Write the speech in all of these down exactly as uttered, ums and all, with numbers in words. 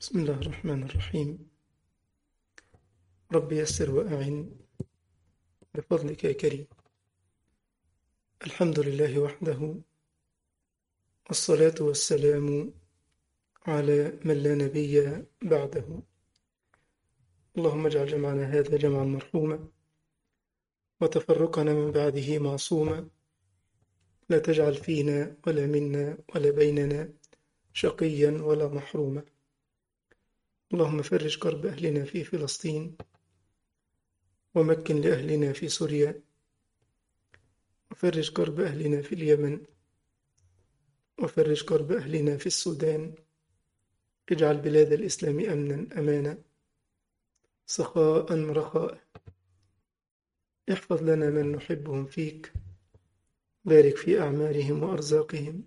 بسم الله الرحمن الرحيم. رب يسر وأعن بفضلك يا كريم. الحمد لله وحده، والصلاة والسلام على من لا نبي بعده. اللهم اجعل جمعنا هذا جمعا مرحوما، وتفرقنا من بعده معصوما. لا تجعل فينا ولا منا ولا بيننا شقيا ولا محروما. اللهم فرج كرب أهلنا في فلسطين، ومكن لأهلنا في سوريا، وفرج كرب أهلنا في اليمن، وفرج كرب أهلنا في السودان. اجعل بلاد الإسلام أمنا أمانا، سخاء رخاء. احفظ لنا من نحبهم فيك، بارك في أعمارهم وأرزاقهم،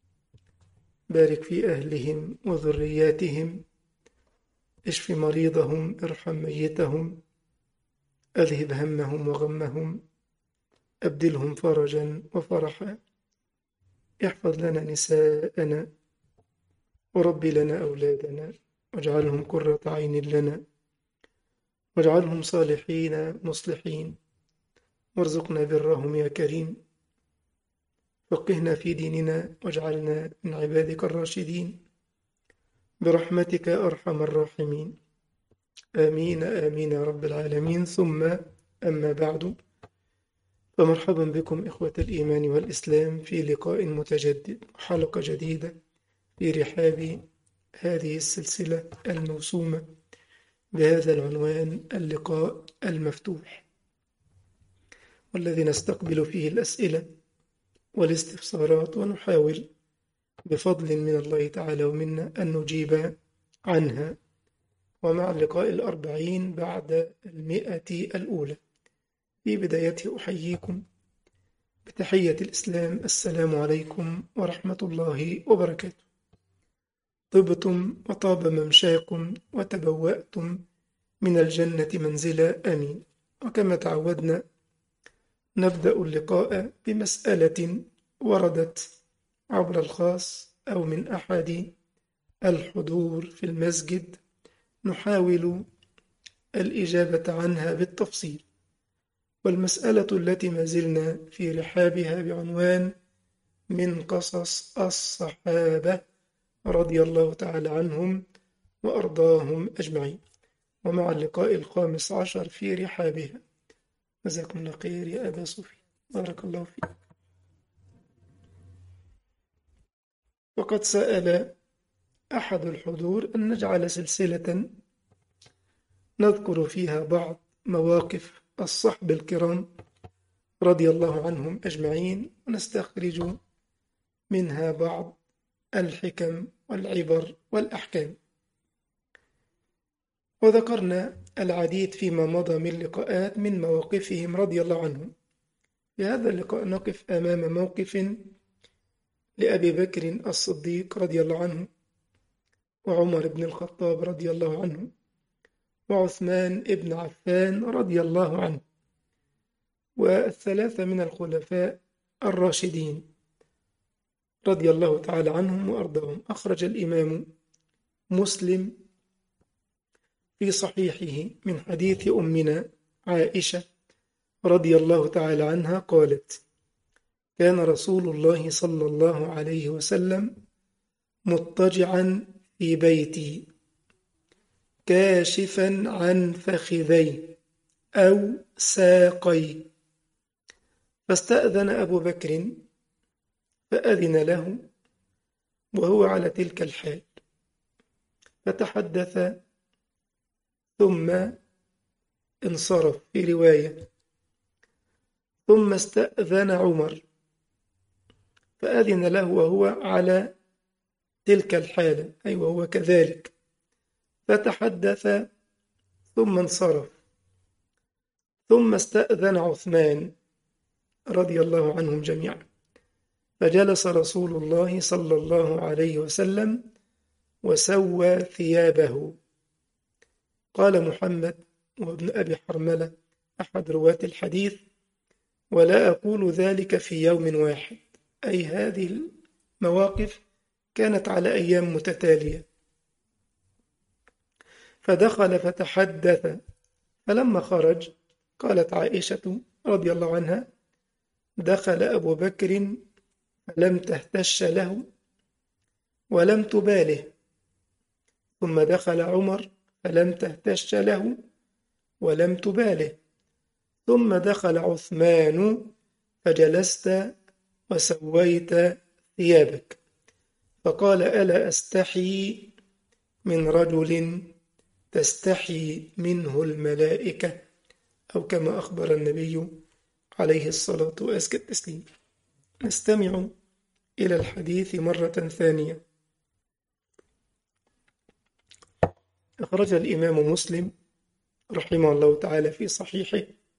بارك في أهلهم وذرياتهم، اشف مريضهم، ارحم ميتهم، أذهب همهم وغمهم، أبدلهم فرجا وفرحا. احفظ لنا نساءنا، وربي لنا أولادنا، واجعلهم قرة عين لنا، واجعلهم صالحين مصلحين، وارزقنا برهم يا كريم. فقهنا في ديننا، واجعلنا من عبادك الراشدين برحمتك أرحم الراحمين. آمين آمين يا رب العالمين. ثم أما بعد، فمرحبا بكم إخوة الإيمان والإسلام في لقاء متجدد، حلقة جديدة في رحاب هذه السلسلة الموسومة بهذا العنوان: اللقاء المفتوح، والذي نستقبل فيه الأسئلة والاستفسارات، ونحاول بفضل من الله تعالى ومنا أن نجيب عنها. ومع اللقاء الأربعين بعد المئة الأولى، في بدايته أحييكم بتحية الإسلام: السلام عليكم ورحمة الله وبركاته. طبتم وطاب ممشاكم وتبوأتم من الجنة منزلا، آمين. وكما تعودنا، نبدأ اللقاء بمسألة وردت عبر الخاص أو من أحد الحضور في المسجد، نحاول الإجابة عنها بالتفصيل. والمسألة التي ما زلنا في رحابها بعنوان: من قصص الصحابة رضي الله تعالى عنهم وأرضاهم أجمعين، ومع اللقاء الخامس عشر في رحابها. جزاكم الله خير يا أبا صوفي، بارك الله فيك. وقد سأل أحد الحضور أن نجعل سلسلة نذكر فيها بعض مواقف الصحب الكرام رضي الله عنهم أجمعين، ونستخرج منها بعض الحكم والعبر والأحكام. وذكرنا العديد فيما مضى من لقاءات من مواقفهم رضي الله عنهم. في هذا اللقاء نقف أمام موقف لأبي بكر الصديق رضي الله عنه، وعمر بن الخطاب رضي الله عنه، وعثمان بن عفان رضي الله عنه، والثلاثة من الخلفاء الراشدين رضي الله تعالى عنهم وأرضاهم. أخرج الإمام مسلم في صحيحه من حديث أمنا عائشة رضي الله تعالى عنها قالت: كان رسول الله صلى الله عليه وسلم مضطجعا في بيتي، كاشفا عن فخذيه أو ساقيه، فاستأذن أبو بكر فأذن له وهو على تلك الحال، فتحدث ثم انصرف في رواية، ثم استأذن عمر فأذن له وهو على تلك الحالة، أي وهو كذلك، فتحدث ثم انصرف، ثم استأذن عثمان رضي الله عنهم جميعا، فجلس رسول الله صلى الله عليه وسلم وسوى ثيابه. قال محمد وابن أبي حرملة أحد رواة الحديث: ولا أقول ذلك في يوم واحد، أي هذه المواقف كانت على أيام متتالية. فدخل فتحدث، فلما خرج قالت عائشة رضي الله عنها: دخل أبو بكر فلم تهتش له ولم تباله، ثم دخل عمر فلم تهتش له ولم تباله، ثم دخل عثمان فجلست وسويت ثيابك، فقال: ألا أستحي من رجل تستحي منه الملائكة، أو كما أخبر النبي عليه الصلاة وأزكى التسليم. نستمع إلى الحديث مرة ثانية. أخرج الإمام مسلم رحمه الله تعالى في صحيحه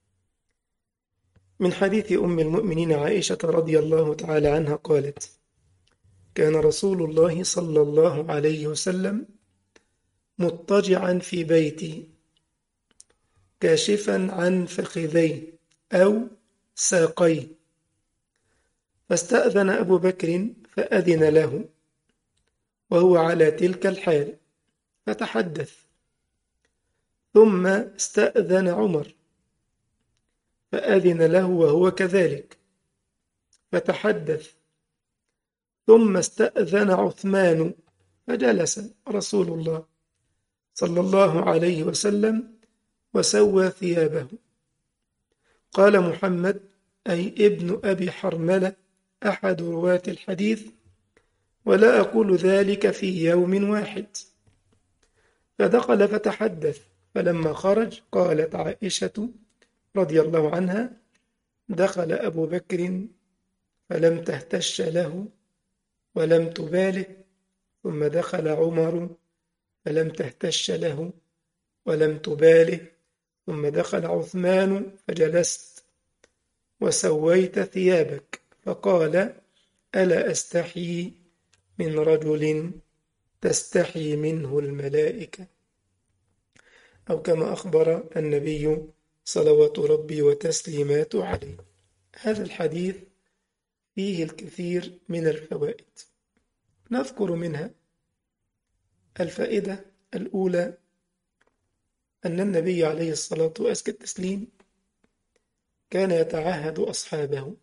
من حديث أم المؤمنين عائشة رضي الله تعالى عنها قالت: كان رسول الله صلى الله عليه وسلم مضطجعا في بيتي كاشفا عن فخذيه أو ساقيه، فاستأذن أبو بكر فأذن له وهو على تلك الحال فتحدث، ثم استأذن عمر فأذن له وهو كذلك فتحدث، ثم استأذن عثمان فجلس رسول الله صلى الله عليه وسلم وسوى ثيابه. قال محمد أي ابن أبي حرملة أحد رواة الحديث: ولا أقول ذلك في يوم واحد. فدخل فتحدث، فلما خرج قالت عائشة رضي الله عنها: دخل أبو بكر فلم تهتش له ولم تباله، ثم دخل عمر فلم تهتش له ولم تباله، ثم دخل عثمان فجلست وسويت ثيابك، فقال: ألا أستحي من رجل تستحي منه الملائكة، أو كما أخبر النبي صلوات ربي وتسليماته عليه. هذا الحديث فيه الكثير من الفوائد، نذكر منها الفائدة الأولى: أن النبي عليه الصلاة وأزكى التسليم كان يتعهد أصحابه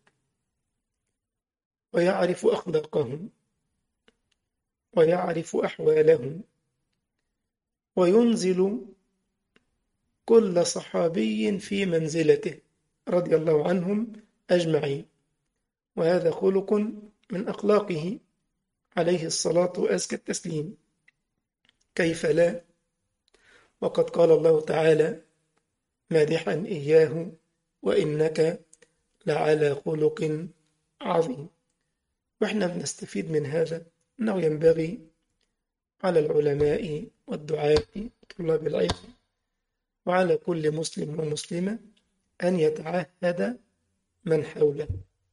ويعرف أخلاقهم ويعرف أحوالهم، وينزل كل صحابي في منزلته رضي الله عنهم أجمعين، وهذا خلق من أخلاقه عليه الصلاة وأزكى التسليم، كيف لا؟ وقد قال الله تعالى مادحا إياه: وإنك لعلى خلق عظيم. وإحنا بنستفيد من هذا أنه ينبغي على العلماء والدعاة وطلاب العلم وعلى كل مسلم ومسلمة أن يتعهد من حوله،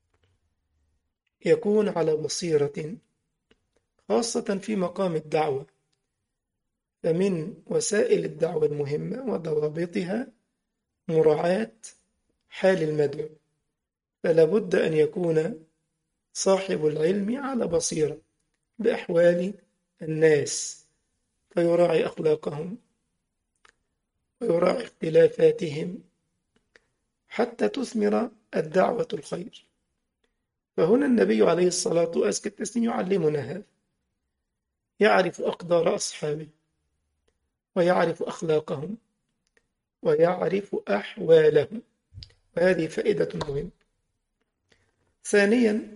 يكون على بصيرة، خاصة في مقام الدعوة. فمن وسائل الدعوة المهمة وضوابطها مراعاة حال المدعو، فلا بد أن يكون صاحب العلم على بصيرة بأحوال الناس، فيراعي أخلاقهم ويراعي اختلافاتهم حتى تثمر الدعوة الخير. فهنا النبي عليه الصلاة والسلام يعلمنا هذا، يعرف أقدار أصحابه ويعرف أخلاقهم ويعرف أحوالهم، وهذه فائدة مهمة. ثانيا،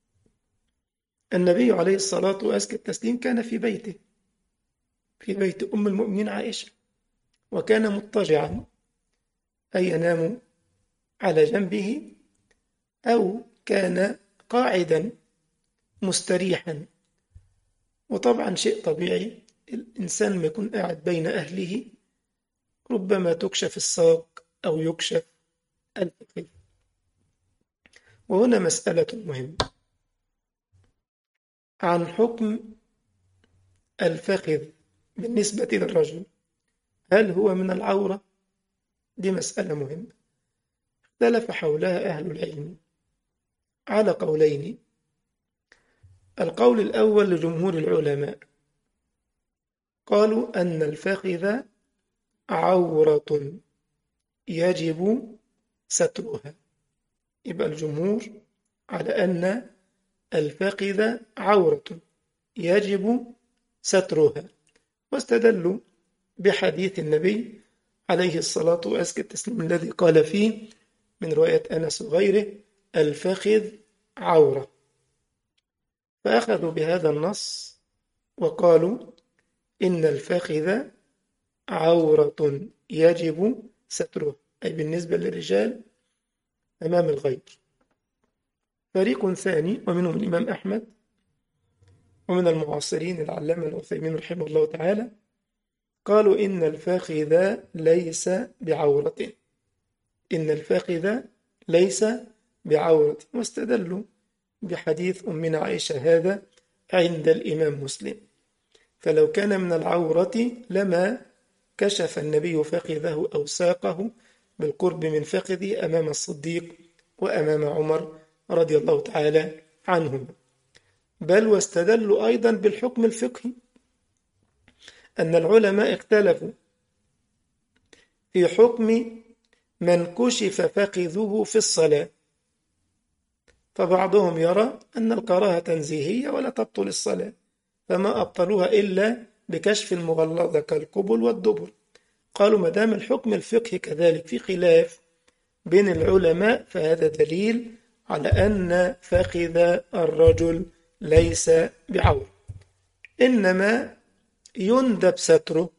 النبي عليه الصلاة والسلام كان في بيته، في بيت أم المؤمنين عائشة، وكان مضطجعا، أي ينام على جنبه أو كان قاعدا مستريحا. وطبعا شيء طبيعي، الإنسان ما يكون قاعد بين أهله ربما تكشف الساق أو يكشف الفخذ. وهنا مسألة مهمة عن حكم الفخذ بالنسبة للرجل، هل هو من العورة؟ دي مسألة مهمة اختلف حولها أهل العلم على قولين. القول الأول لجمهور العلماء، قالوا أن الفخذ عورة يجب سترها. يبقى الجمهور على أن الفخذ عورة يجب سترها، واستدلوا بحديث النبي عليه الصلاة وأزكى التسليم الذي قال فيه من رواية أنس وغيره: الفخذ عورة. فأخذوا بهذا النص وقالوا إن الفخذ عورة يجب سترها، أي بالنسبة للرجال أمام الغير. فريق ثاني ومنهم الإمام أحمد ومن المعاصرين العلامة العثيمين رحمه الله تعالى قالوا إن الفخذ ليس بعورة، إن الفخذ ليس بعورة، واستدلوا بحديث أمنا عائشة هذا عند الإمام مسلم: فلو كان من العورة لما كشف النبي فخذه أو ساقه بالقرب من فخذه أمام الصديق وأمام عمر رضي الله تعالى عنهما. بل واستدلوا أيضا بالحكم الفقهي، أن العلماء اختلفوا في حكم من كشف فخذه في الصلاة، فبعضهم يرى أن الكراهة تنزيهية ولا تبطل الصلاة، فما أبطلوها إلا بكشف المغلظة كالقبل والدبر. قالوا ما دام الحكم الفقهي كذلك في خلاف بين العلماء فهذا دليل على أن فخذ الرجل ليس بعورة، إنما يندب ستره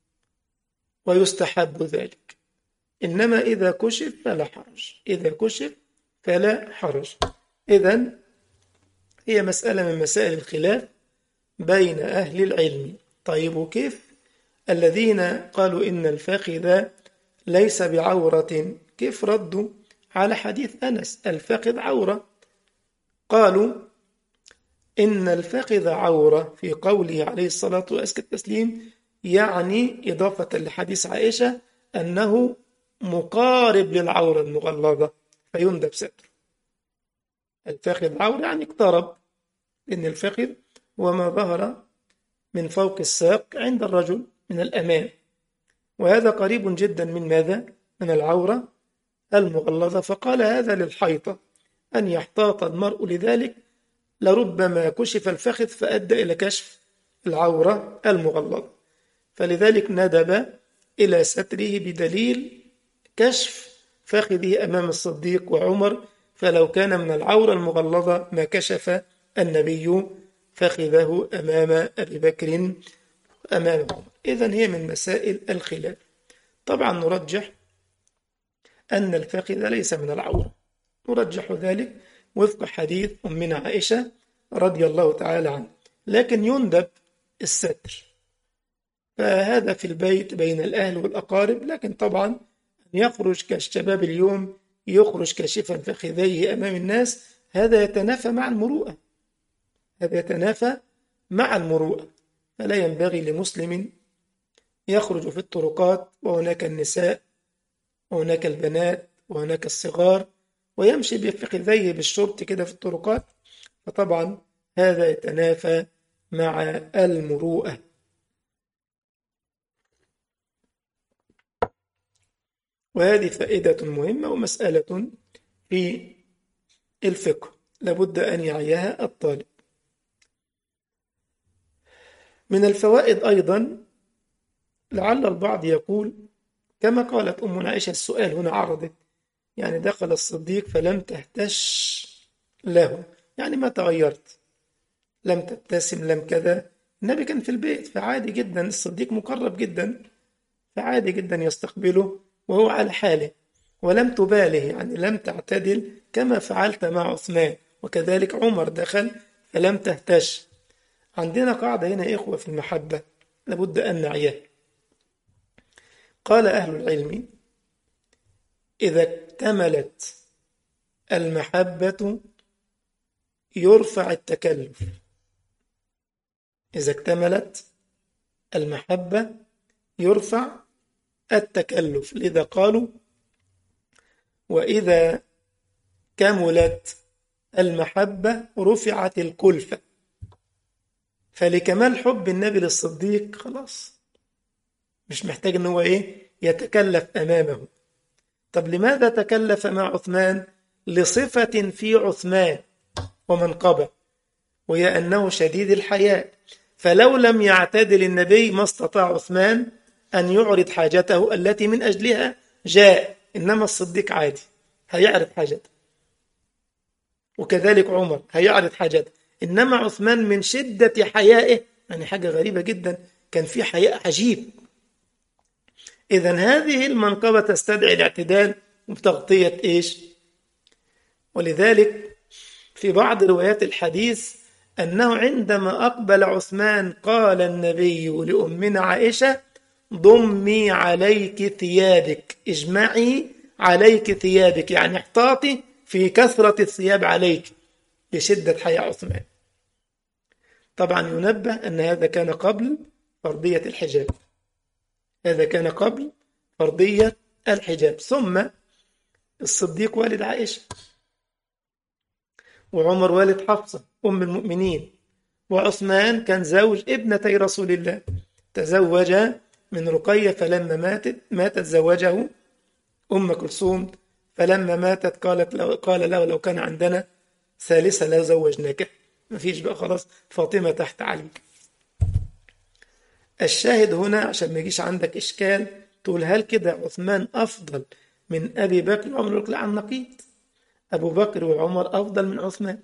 ويستحب ذلك، إنما إذا كشف فلا حرج، إذا كشف فلا حرج. إذن هي مسألة من مسائل الخلاف بين أهل العلم. طيب وكيف الذين قالوا إن الفخذ ليس بعورة كيف ردوا على حديث أنس الفخذ عورة؟ قالوا إن الفخذ عورة في قوله عليه الصلاة والتسليم يعني إضافة لحديث عائشة أنه مقارب للعورة المغلظة فيندب ستر. الفخذ عورة يعني اقترب، لأن الفخذ هو ما ظهر من فوق الساق عند الرجل من الأمام، وهذا قريب جدا من ماذا؟ من العورة المغلظة. فقال هذا للحيطة أن يحتاط المرء لذلك، لربما كشف الفخذ فأدى إلى كشف العورة المغلظة، فلذلك ندب إلى ستره بدليل كشف فخذه أمام الصديق وعمر، فلو كان من العورة المغلظة ما كشف النبي فخذه أمام أبي بكر أمام عمر. إذن هي من مسائل الخلاف. طبعا نرجح أن الفخذ ليس من العورة، نرجح ذلك وفق حديث أمنا عائشة رضي الله تعالى عنها، لكن يندب الستر، فهذا في البيت بين الأهل والأقارب. لكن طبعا يخرج كالشباب اليوم يخرج كاشفا فخذيه أمام الناس، هذا يتنافى مع المروءة، هذا يتنافى مع المروءة. فلا ينبغي لمسلم يخرج في الطرقات وهناك النساء وهناك البنات وهناك الصغار ويمشي بفخذيه بالشرط كده في الطرقات، فطبعا هذا يتنافى مع المروءة. وهذه فائدة مهمة ومسألة في الفقه لابد أن يعيها الطالب. من الفوائد أيضا لعل البعض يقول كما قالت أم عائشة، السؤال هنا عرضت يعني دخل الصديق فلم تهتش له، يعني ما تغيرت، لم تبتسم لم كذا، النبي كان في البيت فعادي جدا، الصديق مقرب جدا فعادي جدا يستقبله وهو على حاله، ولم تباله يعني لم تعتدل كما فعلت مع عثمان، وكذلك عمر دخل فلم تهتش. عندنا قاعدة هنا يا إخوة في المحبة لابد أن نعيها. قال أهل العلم إذا اكتملت المحبة يرفع التكلف، إذا اكتملت المحبة يرفع التكلف، لذا قالوا وإذا كملت المحبة رفعت الكلفة. فلكمال حب النبي للصديق خلاص مش محتاج ان هو ايه يتكلف امامه. طب لماذا تكلف مع عثمان؟ لصفة في عثمان ومنقبة، وهي أنه شديد الحياء، فلو لم يعتدل النبي ما استطاع عثمان أن يعرض حاجته التي من أجلها جاء، إنما الصديق عادي هيعرض حاجته، وكذلك عمر هيعرض حاجته، إنما عثمان من شدة حيائه يعني حاجة غريبة جدا، كان في حياء عجيب. إذن هذه المنقبة تستدعي الاعتدال وتغطية إيش؟ ولذلك في بعض روايات الحديث أنه عندما أقبل عثمان قال النبي لأمنا عائشة: ضمي عليك ثيابك، اجمعي عليك ثيابك، يعني احتاطي في كثرة الثياب عليك لشدة حياء عثمان. طبعا ينبه أن هذا كان قبل فرضية الحجاب، هذا كان قبل فرضية الحجاب. ثم الصديق والد عائشة، وعمر والد حفصة أم المؤمنين، وعثمان كان زوج ابنتي رسول الله، تزوج من رقية فلما ماتت ماتت زوجه أم كلثوم، فلما ماتت قالت له قال له لو كان عندنا ثالثة لا زوجناك، ما فيش بقى خلاص، فاطمة تحت علي. الشاهد هنا عشان ما يجيش عندك إشكال تقول هل كده عثمان أفضل من أبي بكر وعمر؟ يقول لا، عن نقيض، أبو بكر وعمر أفضل من عثمان.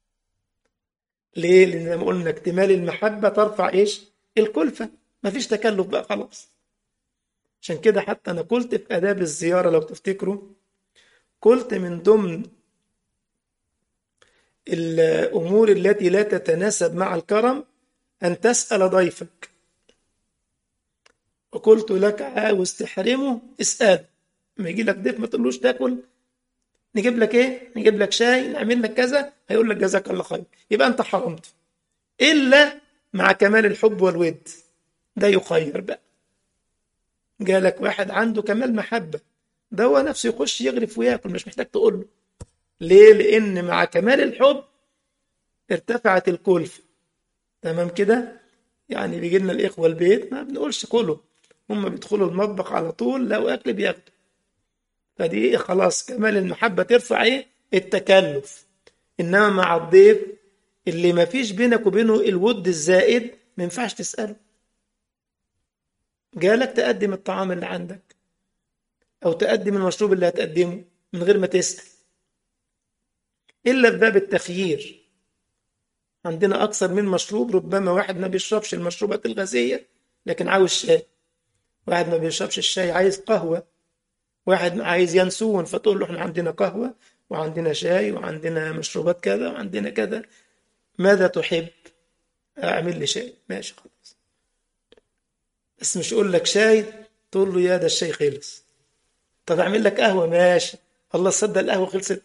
ليه؟ لأن زي ما قلنا اكتمال المحبة ترفع إيش؟ الكلفة، ما فيش تكلف بقى خلاص. عشان كده حتى أنا قلت في آداب الزيارة لو تفتكروا، قلت من ضمن الأمور التي لا تتناسب مع الكرم أن تسأل ضيفك، وقلت لك عاوز تحرمه اسأل، ما يجي لك ضيف ما تقولوش تاكل، نجيب لك ايه، نجيب لك شاي، نعمل لك كذا، هيقول لك جزاك الله خير، يبقى انت حرمت. الا مع كمال الحب والود، ده يخير بقى. جالك واحد عنده كمال محبة، ده هو نفسه يخش يغرف وياكل، مش محتاج تقول له. ليه؟ لان مع كمال الحب ارتفعت الكلفة. تمام كده؟ يعني بيجي لنا الاخوة البيت ما بنقولش كلوا، هم بيدخلوا المطبخ على طول، لو اكل بياكلوا، فدي خلاص كمال المحبة ترفع ايه التكلف. انما مع الضيف اللي ما فيش بينك وبينه الود الزائد ما ينفعش تسأله. جالك تقدم الطعام اللي عندك او تقدم المشروب اللي هتقدمه من غير ما تسأل، الا في باب التخيير. عندنا اكثر من مشروب، ربما واحد ما بيشربش المشروبات الغازية لكن عاوز شاي، واحد ما بيشربش الشاي عايز قهوة، واحد عايز ينسون، فتقول له احنا عندنا قهوة وعندنا شاي وعندنا مشروبات كذا وعندنا كذا، ماذا تحب؟ اعمل لي شاي، ماشي خلاص. بس مش يقول لك شاي تقول له يا ده الشاي خلص. طب اعمل لك قهوة، ماشي، الله صدق القهوة خلصت.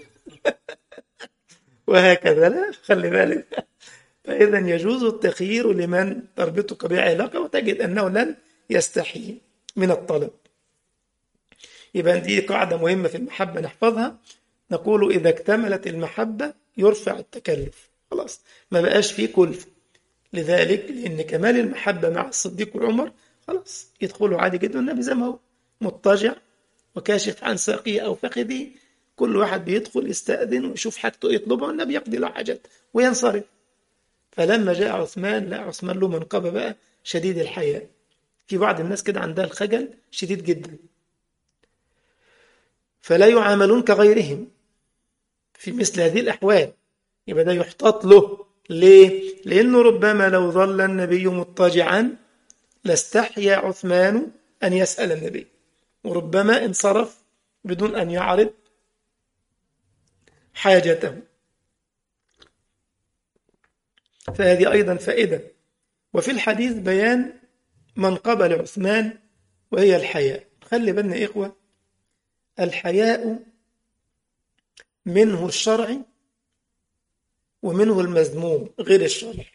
وهكذا، لا خلي بالك. فإذا يجوز التخيير لمن تربطك به علاقة وتجد أنه لن يستحي من الطلب. يبقى دي قاعدة مهمة في المحبة نحفظها، نقول إذا اكتملت المحبة يرفع التكلف، خلاص ما بقاش فيه كلفة. لذلك لأن كمال المحبة مع الصديق وعمر خلاص يدخلوا عادي جدا، النبي زي ما هو مضطجع وكاشف عن ساقيه أو فخذه، كل واحد بيدخل يستأذن ويشوف حاجته يطلبها، والنبي يقضي له حاجات وينصرف. فلما جاء عثمان، لا عثمان له منقبة بقى شديد الحياء. في بعض الناس كده عندها الخجل شديد جدا، فلا يعاملون كغيرهم في مثل هذه الأحوال، يبقى ده يحتاط له. ليه؟ لأنه ربما لو ظل النبي مضطجعا لاستحيا عثمان أن يسأل النبي، وربما انصرف بدون أن يعرض حاجته. فهذه أيضا فائدة. وفي الحديث بيان منقبة لعثمان وهي الحياء. خلي بالنا إخوة، الحياء منه الشرعي ومنه المذموم غير الشرعي.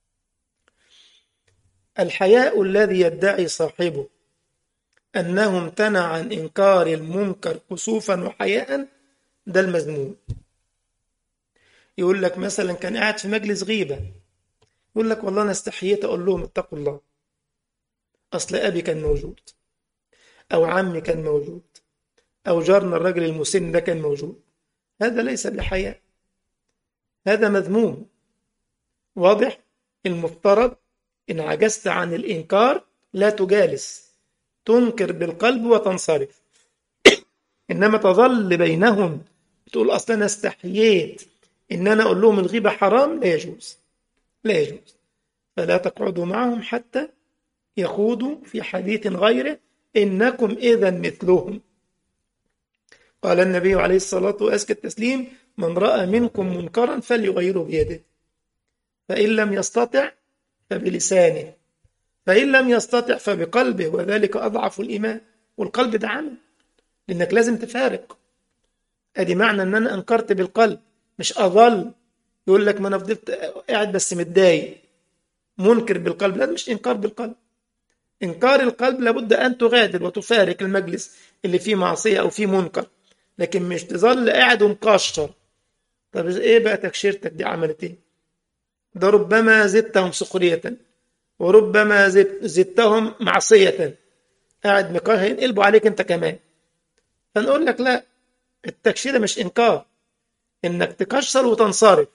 الحياء الذي يدعي صاحبه أنه امتنع عن إنكار المنكر كسوفا وحياء، ده المذموم. يقول لك مثلا كان قاعد في مجلس غيبة، يقول لك والله أنا استحييت أقول لهم اتقوا الله، أصل أبي كان موجود، أو عمي كان موجود، أو جارنا الرجل المسن ده كان موجود. هذا ليس بحياء، هذا مذموم. واضح؟ المفترض إن عجزت عن الإنكار لا تجالس، تنكر بالقلب وتنصرف. إنما تظل بينهم تقول أصلا أنا استحييت إن أنا أقول لهم الغيبة حرام، لا يجوز، لا يجوز. فلا تقعدوا معهم حتى يخوضوا في حديث غيره، إنكم إذا مثلهم. قال النبي عليه الصلاة وأزكى التسليم: من رأى منكم منكرا فليغيره بيده، فإن لم يستطع فبلسانه، فإن لم يستطع فبقلبه، وذلك أضعف الإيمان. والقلب ده عمل، لأنك لازم تفارق. أدي معنى أن أنا أنكرت بالقلب، مش أظل يقول لك ما أنا فضلت قاعد بس متضايق. منكر بالقلب، لا، مش إنكار بالقلب. إنكار القلب لابد أن تغادر وتفارق المجلس اللي فيه معصية أو فيه منكر، لكن مش تظل قاعد ومكشر. طب إيه بقى تكشيرتك دي عملت إيه؟ ده ربما زدتهم سخرية، وربما زدتهم معصية. قاعد مكره هينقلبوا عليك أنت كمان. فنقول لك لا، التكشير مش إنكار، إنك تكشر وتنصرف.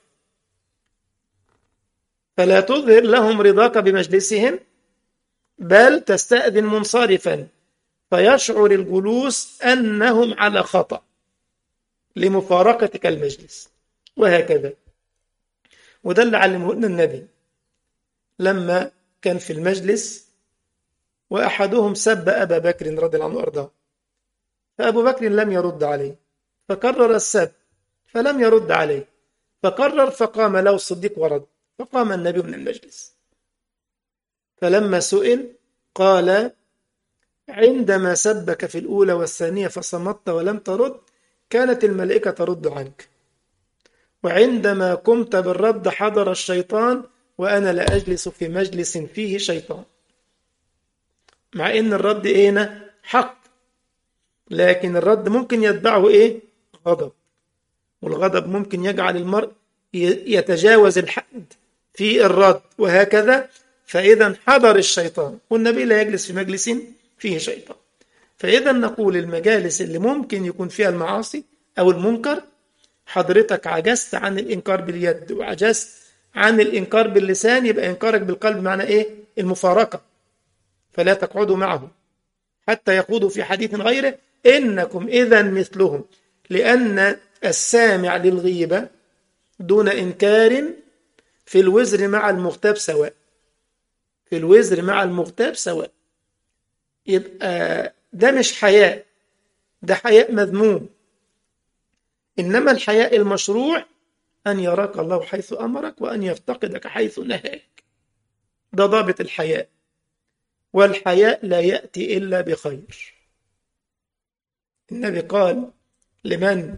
فلا تظهر لهم رضاك بمجلسهم، بل تستأذن منصرفا، فيشعر الجلوس أنهم على خطأ لمفارقتك المجلس، وهكذا. وده اللي علمه لنا النبي لما كان في المجلس وأحدهم سب أبا بكر رضي الله عنه وأرضاه، فأبو بكر لم يرد عليه، فكرر السب فلم يرد عليه، فكرر فقام له الصديق ورد، فقام النبي من المجلس. فلما سئل قال: عندما سبك في الأولى والثانية فصمت ولم ترد، كانت الملائكة ترد عنك، وعندما قمت بالرد حضر الشيطان، وأنا لا أجلس في مجلس فيه شيطان. مع إن الرد إيه؟ حق، لكن الرد ممكن يتبعه إيه؟ غضب، والغضب ممكن يجعل المرء يتجاوز الحد في الرد، وهكذا. فإذا حضر الشيطان، والنبي لا يجلس في مجلس فيه شيطان. فإذا نقول المجالس اللي ممكن يكون فيها المعاصي أو المنكر، حضرتك عجزت عن الإنكار باليد وعجزت عن الإنكار باللسان، يبقى إنكارك بالقلب معنى إيه؟ المفارقة. فلا تقعدوا معهم حتى يخوضوا في حديث غيره، إنكم إذا مثلهم. لأن السامع للغيبة دون إنكار في الوزر مع المغتاب سواء، في الوزر مع المغتاب سواء. يبقى ده مش حياء، ده حياء مذموم. إنما الحياء المشروع أن يراك الله حيث أمرك، وأن يفتقدك حيث نهاك. ده ضابط الحياء. والحياء لا يأتي إلا بخير. النبي قال لمن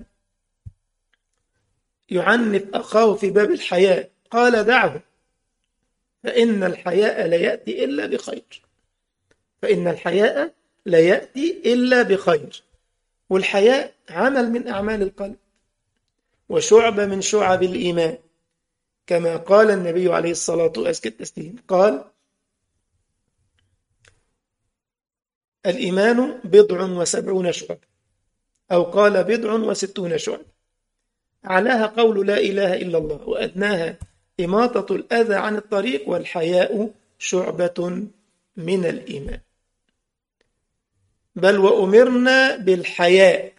يعنف أخاه في باب الحياء، قال: دعه، فإن الحياء لا يأتي إلا بخير، فإن الحياء لا يأتي إلا بخير. والحياء عمل من أعمال القلب، وشعبة من شعب الإيمان، كما قال النبي عليه الصلاة والسلام، قال: الإيمان بضع وسبعون شعب، أو قال بضع وستون شعب، أعلاها قول لا إله إلا الله، وأدناها إماطة الأذى عن الطريق، والحياء شعبة من الإيمان. بل وأمرنا بالحياء،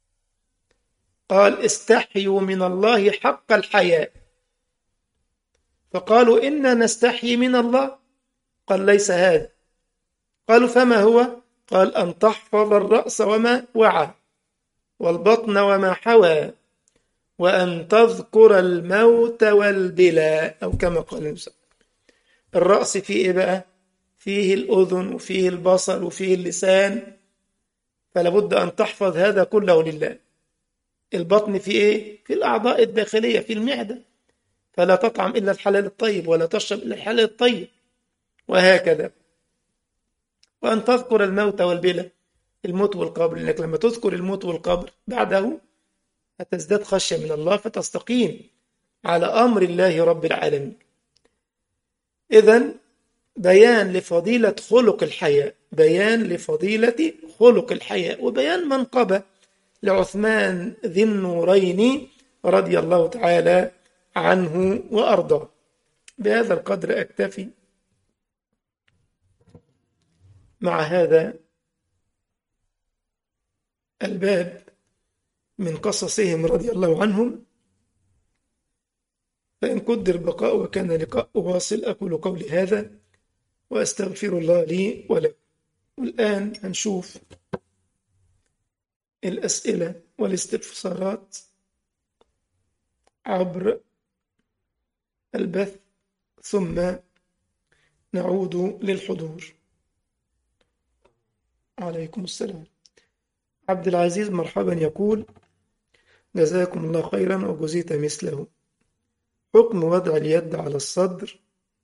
قال: استحيوا من الله حق الحياء. فقالوا: إنا نستحيي من الله. قال: ليس هذا. قالوا: فما هو؟ قال: أن تحفظ الرأس وما وعى، والبطن وما حوى، وأن تذكر الموت والبلاء، أو كما قال المسلم. الرأس فيه إيه بقى؟ فيه الأذن، وفيه البصر، وفيه اللسان، فلا بد أن تحفظ هذا كله لله. البطن فيه إيه؟ في الأعضاء الداخلية، في المعدة، فلا تطعم إلا الحلال الطيب، ولا تشرب إلا الحلال الطيب، وهكذا. وأن تذكر الموت والبلاء، الموت والقبر، لأنك لما تذكر الموت والقبر بعده هتزداد خشية من الله، فتستقيم على أمر الله رب العالمين. إذن بيان لفضيلة خلق الحياء، بيان لفضيلة خلق الحياء، وبيان منقبة لعثمان ذي النورين رضي الله تعالى عنه وأرضاه. بهذا القدر أكتفي مع هذا الباب من قصصهم رضي الله عنهم، فإن قدر بقاء وكان لقاء واصل. أقول قولي هذا وأستغفر الله لي ولكم. والآن هنشوف الأسئلة والاستفسارات عبر البث، ثم نعود للحضور. عليكم السلام. عبد العزيز مرحبا، يقول: جزاكم الله خيرا وجزيت مثله. حكم وضع اليد على الصدر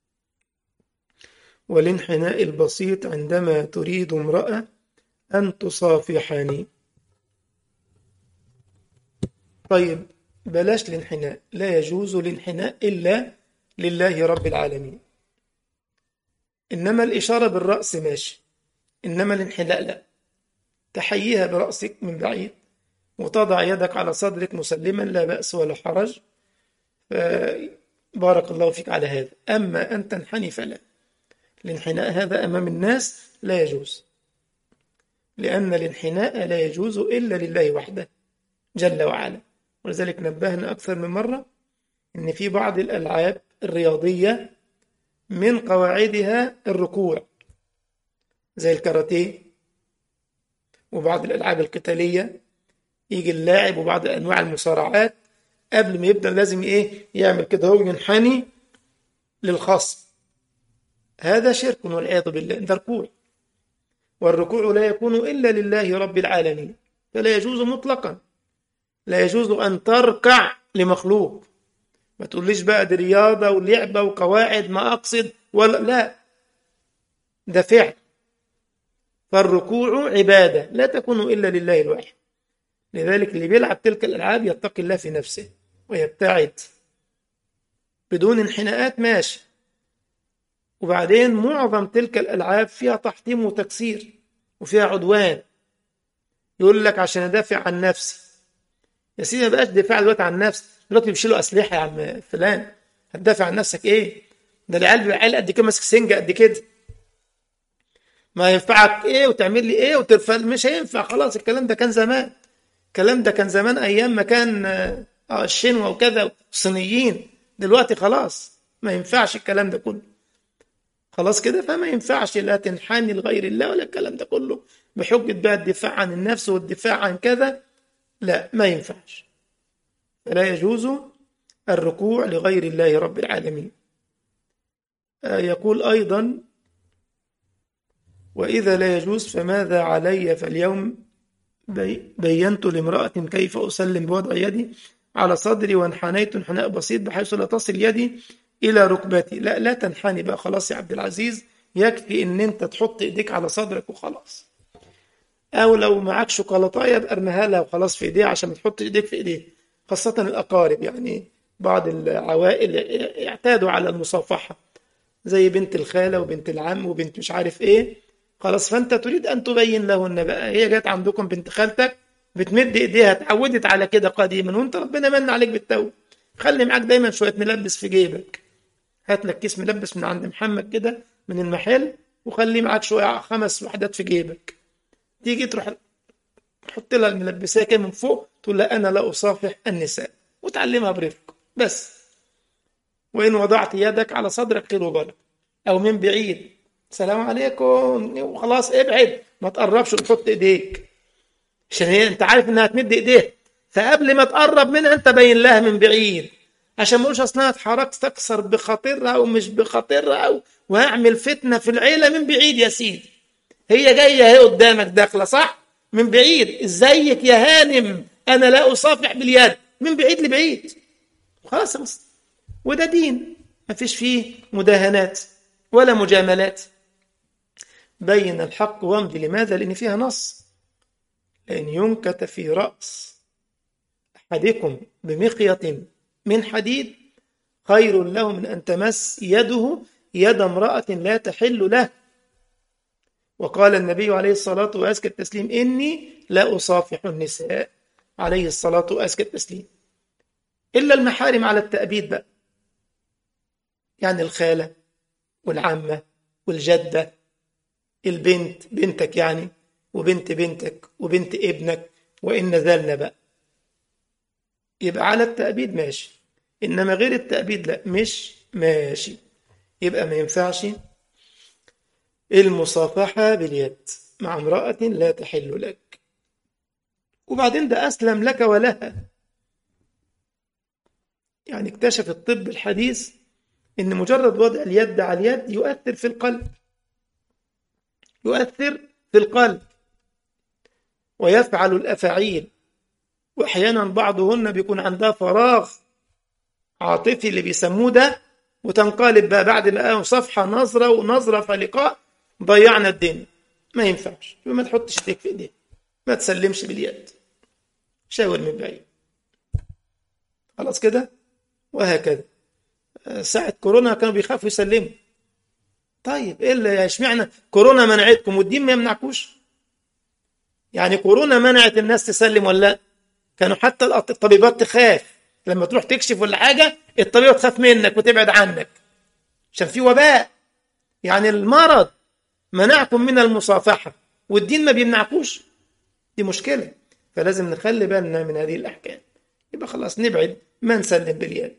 والانحناء البسيط عندما تريد امرأة أن تصافحني. طيب بلاش الانحناء، لا يجوز الانحناء إلا لله رب العالمين. إنما الإشارة بالرأس ماشي، إنما الانحناء لا. تحييها برأسك من بعيد وتضع يدك على صدرك مسلما، لا بأس ولا حرج، بارك الله فيك على هذا. أما أن تنحني فلا. الانحناء هذا أمام الناس لا يجوز، لأن الانحناء لا يجوز إلا لله وحده جل وعلا. ولذلك نبهنا أكثر من مرة إن في بعض الألعاب الرياضية من قواعدها الركوع، زي الكاراتيه وبعض الألعاب القتالية. يجي اللاعب وبعض أنواع المصارعات قبل ما يبدأ لازم إيه يعمل كده، هو ينحني للخصم. هذا شرك والعياذ بالله، ده ركوع، والركوع لا يكون إلا لله رب العالمين، فلا يجوز مطلقا. لا يجوز أن تركع لمخلوق. ما تقوليش بقى دي رياضة ولعبة وقواعد، ما أقصد ولا لا، ده فعل. فالركوع عبادة لا تكون إلا لله الواحد. لذلك اللي بيلعب تلك الألعاب يتقي الله في نفسه ويبتعد بدون انحناءات، ماشي. وبعدين معظم تلك الألعاب فيها تحطيم وتكسير وفيها عدوان. يقول لك عشان أدافع عن نفسي. يا سيدي ما بقاش دفاع دلوقتي عن نفسي، دلوقتي بيشيلوا أسلحة يا عم فلان، هتدافع عن نفسك إيه؟ ده العيال بيبقى عيال قد كده ماسك سنجة قد كده، ما ينفعك إيه وتعمل لي إيه وترفع، مش هينفع. خلاص الكلام ده كان زمان، الكلام ده كان زمان أيام ما كان آه الشنوة وكذا الصينيين. دلوقتي خلاص ما ينفعش الكلام ده كله، خلاص كده. فما ينفعش لا تنحني لغير الله ولا الكلام ده كله بحجة بقى الدفاع عن النفس والدفاع عن كذا، لا ما ينفعش. فلا يجوز الركوع لغير الله رب العالمين. آه يقول أيضا: وإذا لا يجوز فماذا علي؟ فاليوم بي بينت لامرأة كيف أسلم بوضع يدي على صدري وانحنيت انحناء بسيط بحيث لا تصل يدي إلى ركبتي. لا لا تنحني بقى، خلاص يا عبد العزيز، يكفي إن أنت تحط إيديك على صدرك وخلاص. أو لو معاك شوكولاتاية بأرميها لها وخلاص في إيديها عشان ما تحط إيديك في إيديه، خاصة الأقارب. يعني بعض العوائل يعتادوا على المصافحة، زي بنت الخالة وبنت العم وبنت مش عارف إيه. خلاص فأنت تريد أن تبين لهن بقى، هي جات عندكم بنت خالتك بتمد إيديها، اتعودت على كده قديما، وأنت ربنا من عليك بالتوبة. خلي معاك دايما شوية ملبس في جيبك، هات لك كيس ملبس من عند محمد كده من المحل، وخلي معاك شوية خمس وحدات في جيبك. تيجي تروح تحط لها الملبسية كده من فوق، تقول لها أنا لا أصافح النساء، وتعلمها برفق بس. وإن وضعت يدك على صدرك خير وبركة، أو من بعيد سلام عليكم وخلاص، ابعد ما تقربش وتحط إيديك، عشان هي أنت عارف إنها تمد إيديها، فقبل ما تقرب منها أنت بين لها من بعيد، عشان ما اقولش أصلها اتحركت تكسر بخاطرها أو مش بخاطرها أو وهعمل فتنة في العيلة. من بعيد يا سيدي، هي جاية هي قدامك داخلة صح؟ من بعيد، ازيك يا هانم، أنا لا أصافح باليد، من بعيد لبعيد خلاص يا مصر. وده دين ما فيش فيه مداهنات ولا مجاملات. بين الحق وامضي. لماذا؟ لأن فيها نص: لأن ينكت في رأس أحدكم بمخيط من حديد خير له من أن تمس يده يد امرأة لا تحل له. وقال النبي عليه الصلاة وأزكى التسليم إني لا أصافح النساء عليه الصلاة وأزكى التسليم، إلا المحارم على التأبيد بقى، يعني الخالة والعمة والجدة، البنت بنتك يعني، وبنت بنتك وبنت ابنك، وإن نزلنا بقى يبقى على التأبيد ماشي، إنما غير التأبيد لا مش ماشي. يبقى ما ينفعش المصافحة باليد مع امرأة لا تحل لك. وبعدين ده أسلم لك ولها. يعني اكتشف الطب الحديث إن مجرد وضع اليد على اليد يؤثر في القلب، يؤثر في القلب ويفعل الأفاعيل. وأحيانا بعضهن بيكون عندها فراغ عاطفي اللي بيسموه ده، وتنقلب بقى بعد ما صفحة نظرة ونظرة فلقاء ضيعنا الدنيا. ما ينفعش، ما تحطش ايديك في ايديك، ما تسلمش باليد، شاور من بعيد، خلاص كده. وهكذا ساعة كورونا كانوا بيخافوا يسلموا. طيب ايه اللي اشمعنى كورونا منعتكم والدين ما يمنعكوش؟ يعني كورونا منعت الناس تسلم ولا لا؟ كانوا حتى الطبيبات تخاف لما تروح تكشف ولا حاجة، الطبيبة تخاف منك وتبعد عنك عشان في وباء. يعني المرض منعكم من المصافحة والدين ما بيمنعكوش، دي مشكلة. فلازم نخلي بالنا من هذه الأحكام. يبقى خلاص نبعد، ما نسلم باليد.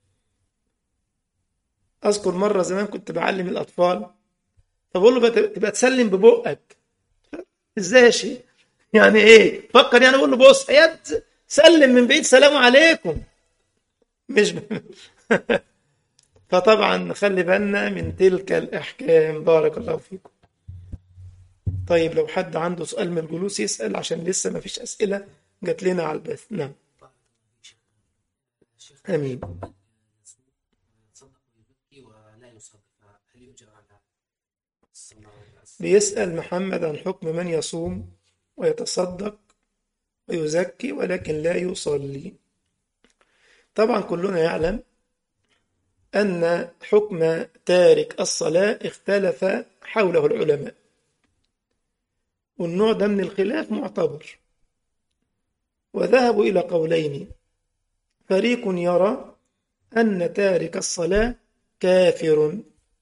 أذكر مرة زمان كنت بعلم الأطفال، فبقول له تبقى تسلم ببقك. ازاي يا شيخ؟ يعني ايه؟ فكر يعني اقول له بص يد سلم من بعيد سلام عليكم، مش ب... فطبعا نخلي بالنا من تلك الأحكام. بارك الله فيكم. طيب لو حد عنده سؤال من الجلوس يسأل، عشان لسه ما فيش أسئلة جات لنا على البث. نعم. آمين. بيسأل محمد عن حكم من يصوم ويتصدق ويزكي ولكن لا يصلي. طبعا كلنا يعلم أن حكم تارك الصلاة اختلف حوله العلماء، والنوع ده من الخلاف معتبر، وذهبوا إلى قولين. فريق يرى أن تارك الصلاة كافر،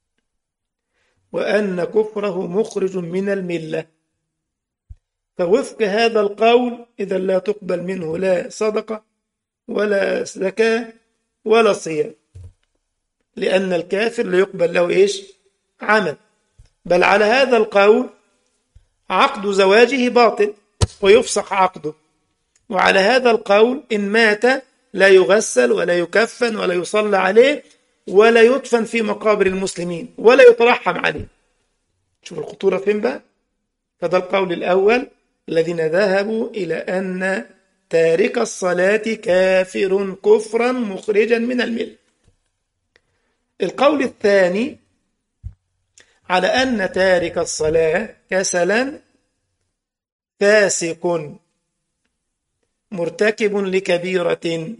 وأن كفره مخرج من الملة. فوفق هذا القول إذا لا تقبل منه لا صدقة ولا زكاة ولا صيام، لأن الكافر لا يقبل له إيش؟ عمل. بل على هذا القول عقد زواجه باطل ويفسخ عقده. وعلى هذا القول إن مات لا يغسل ولا يكفن ولا يصلى عليه ولا يدفن في مقابر المسلمين ولا يترحم عليه. شوف الخطورة فين بقى. فده القول الأول الذين ذهبوا إلى أن تارك الصلاة كافر كفرا مخرجا من الملة. القول الثاني على أن تارك الصلاة كسلا فاسق مرتكب لكبيرة،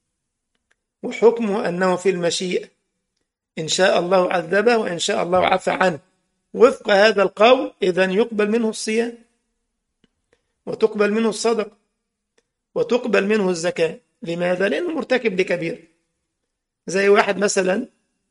وحكمه أنه في المشيئة، إن شاء الله عذبه وإن شاء الله عفى عنه. وفق هذا القول إذن يقبل منه الصيام، وتقبل منه الصدقة، وتقبل منه الزكاة. لماذا؟ لأنه مرتكب لكبيرة. زي واحد مثلا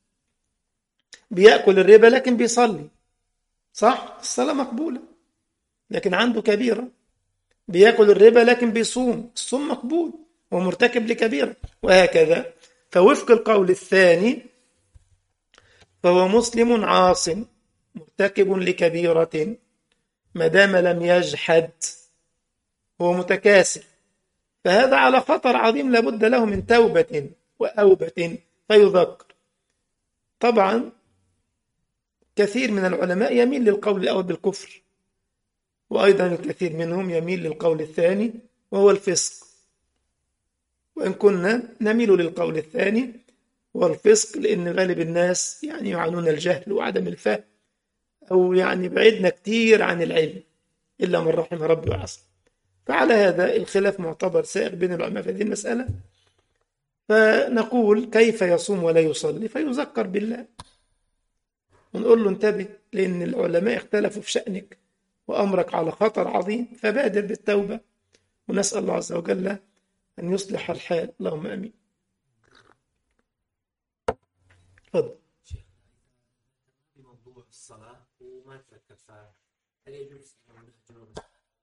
بيأكل الربا لكن بيصلي، صح؟ الصلاة مقبولة، لكن عنده كبيرة. بيأكل الربا لكن بيصوم، الصوم مقبول ومرتكب لكبيرة، وهكذا. فوفق القول الثاني فهو مسلم عاص مرتكب لكبيرة ما دام لم يجحد، هو متكاسل، فهذا على خطر عظيم لابد له من توبة وأوبة فيذكر. طبعا كثير من العلماء يميل للقول الأول بالكفر، وأيضا الكثير منهم يميل للقول الثاني وهو الفسق، وإن كنا نميل للقول الثاني والفسق لأن غالب الناس يعني يعانون الجهل وعدم الفهم، أو يعني بعدنا كتير عن العلم إلا من رحم ربي وعصى. فعلى هذا الخلاف معتبر سائر بين العلماء في هذه المسألة. فنقول كيف يصوم ولا يصلي؟ فيذكر بالله ونقول له انتبه لأن العلماء اختلفوا في شأنك وأمرك على خطر عظيم، فبادر بالتوبة. ونسأل الله عز وجل أن يصلح الحال، اللهم آمين. اتفضل. شيخ، في موضوع الصلاة وما تذكر صلاة، هل يجوز أن يعمل الجنوب؟